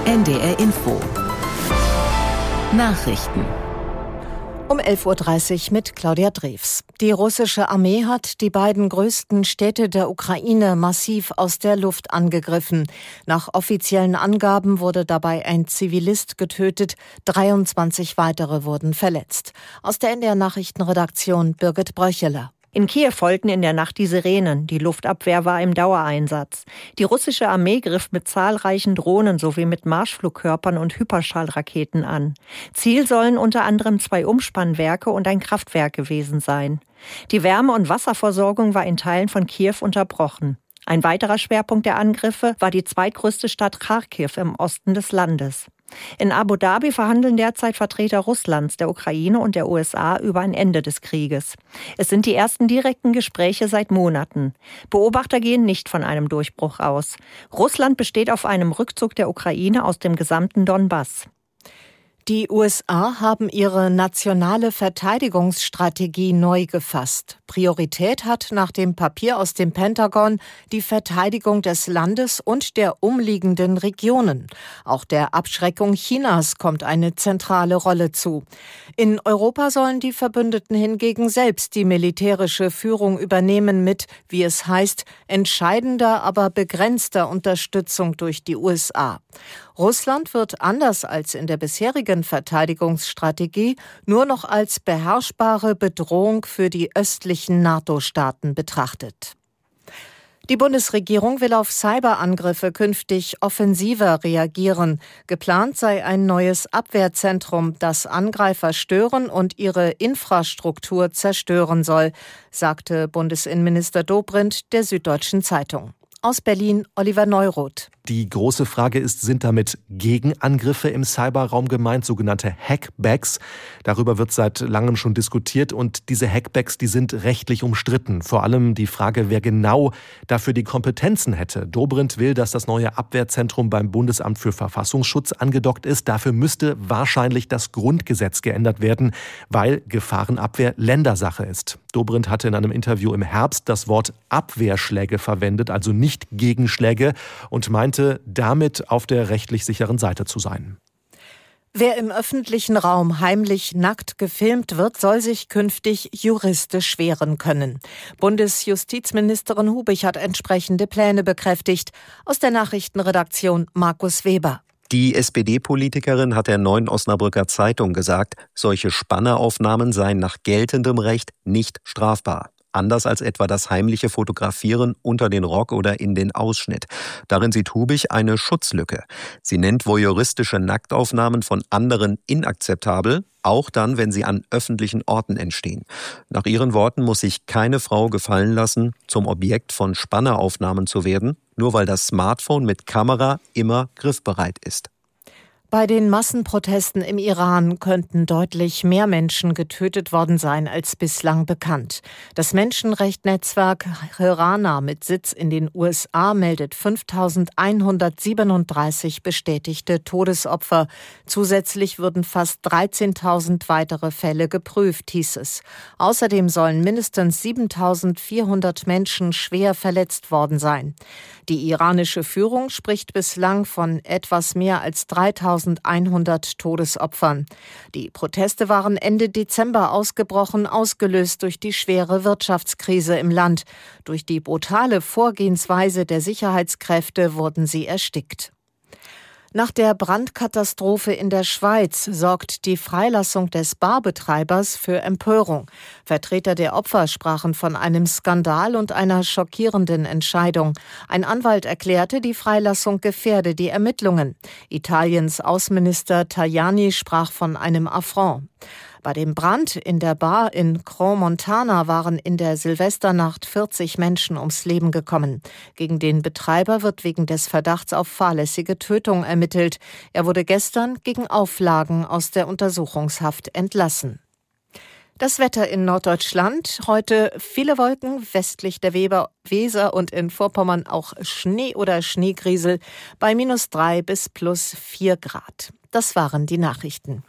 NDR Info. Nachrichten. Um 11.30 Uhr mit Claudia Drews. Die russische Armee hat die beiden größten Städte der Ukraine massiv aus der Luft angegriffen. Nach offiziellen Angaben wurde dabei ein Zivilist getötet, 23 weitere wurden verletzt. Aus der NDR Nachrichtenredaktion Birgit Bröcheler. In Kiew folgten in der Nacht die Sirenen. Die Luftabwehr war im Dauereinsatz. Die russische Armee griff mit zahlreichen Drohnen sowie mit Marschflugkörpern und Hyperschallraketen an. Ziel sollen unter anderem 2 Umspannwerke und ein Kraftwerk gewesen sein. Die Wärme- und Wasserversorgung war in Teilen von Kiew unterbrochen. Ein weiterer Schwerpunkt der Angriffe war die zweitgrößte Stadt Charkiw im Osten des Landes. In Abu Dhabi verhandeln derzeit Vertreter Russlands, der Ukraine und der USA über ein Ende des Krieges. Es sind die ersten direkten Gespräche seit Monaten. Beobachter gehen nicht von einem Durchbruch aus. Russland besteht auf einem Rückzug der Ukraine aus dem gesamten Donbass. Die USA haben ihre nationale Verteidigungsstrategie neu gefasst. Priorität hat nach dem Papier aus dem Pentagon die Verteidigung des Landes und der umliegenden Regionen. Auch der Abschreckung Chinas kommt eine zentrale Rolle zu. In Europa sollen die Verbündeten hingegen selbst die militärische Führung übernehmen mit, wie es heißt, entscheidender, aber begrenzter Unterstützung durch die USA. Russland wird anders als in der bisherigen Verteidigungsstrategie nur noch als beherrschbare Bedrohung für die östlichen NATO-Staaten betrachtet. Die Bundesregierung will auf Cyberangriffe künftig offensiver reagieren. Geplant sei ein neues Abwehrzentrum, das Angreifer stören und ihre Infrastruktur zerstören soll, sagte Bundesinnenminister Dobrindt der Süddeutschen Zeitung. Aus Berlin Oliver Neuroth. Die große Frage ist, sind damit Gegenangriffe im Cyberraum gemeint, sogenannte Hackbacks? Darüber wird seit langem schon diskutiert und diese Hackbacks, die sind rechtlich umstritten. Vor allem die Frage, wer genau dafür die Kompetenzen hätte. Dobrindt will, dass das neue Abwehrzentrum beim Bundesamt für Verfassungsschutz angedockt ist. Dafür müsste wahrscheinlich das Grundgesetz geändert werden, weil Gefahrenabwehr Ländersache ist. Dobrindt hatte in einem Interview im Herbst das Wort Abwehrschläge verwendet, also nicht Gegenschläge, und meinte, damit auf der rechtlich sicheren Seite zu sein. Wer im öffentlichen Raum heimlich nackt gefilmt wird, soll sich künftig juristisch wehren können. Bundesjustizministerin Hubich hat entsprechende Pläne bekräftigt. Aus der Nachrichtenredaktion Markus Weber. Die SPD-Politikerin hat der Neuen Osnabrücker Zeitung gesagt, solche Spanneraufnahmen seien nach geltendem Recht nicht strafbar. Anders als etwa das heimliche Fotografieren unter den Rock oder in den Ausschnitt. Darin sieht Hubich eine Schutzlücke. Sie nennt voyeuristische Nacktaufnahmen von anderen inakzeptabel, auch dann, wenn sie an öffentlichen Orten entstehen. Nach ihren Worten muss sich keine Frau gefallen lassen, zum Objekt von Spanneraufnahmen zu werden, nur weil das Smartphone mit Kamera immer griffbereit ist. Bei den Massenprotesten im Iran könnten deutlich mehr Menschen getötet worden sein als bislang bekannt. Das Menschenrechtsnetzwerk Hirana mit Sitz in den USA meldet 5.137 bestätigte Todesopfer. Zusätzlich würden fast 13.000 weitere Fälle geprüft, hieß es. Außerdem sollen mindestens 7.400 Menschen schwer verletzt worden sein. Die iranische Führung spricht bislang von etwas mehr als 3.100 Todesopfern. Die Proteste waren Ende Dezember ausgebrochen, ausgelöst durch die schwere Wirtschaftskrise im Land. Durch die brutale Vorgehensweise der Sicherheitskräfte wurden sie erstickt. Nach der Brandkatastrophe in der Schweiz sorgt die Freilassung des Barbetreibers für Empörung. Vertreter der Opfer sprachen von einem Skandal und einer schockierenden Entscheidung. Ein Anwalt erklärte, die Freilassung gefährde die Ermittlungen. Italiens Außenminister Tajani sprach von einem Affront. Bei dem Brand in der Bar in Crans-Montana waren in der Silvesternacht 40 Menschen ums Leben gekommen. Gegen den Betreiber wird wegen des Verdachts auf fahrlässige Tötung ermittelt. Er wurde gestern gegen Auflagen aus der Untersuchungshaft entlassen. Das Wetter in Norddeutschland. Heute viele Wolken, westlich der Weser und in Vorpommern auch Schnee oder Schneegriesel bei -3 bis +4 Grad. Das waren die Nachrichten.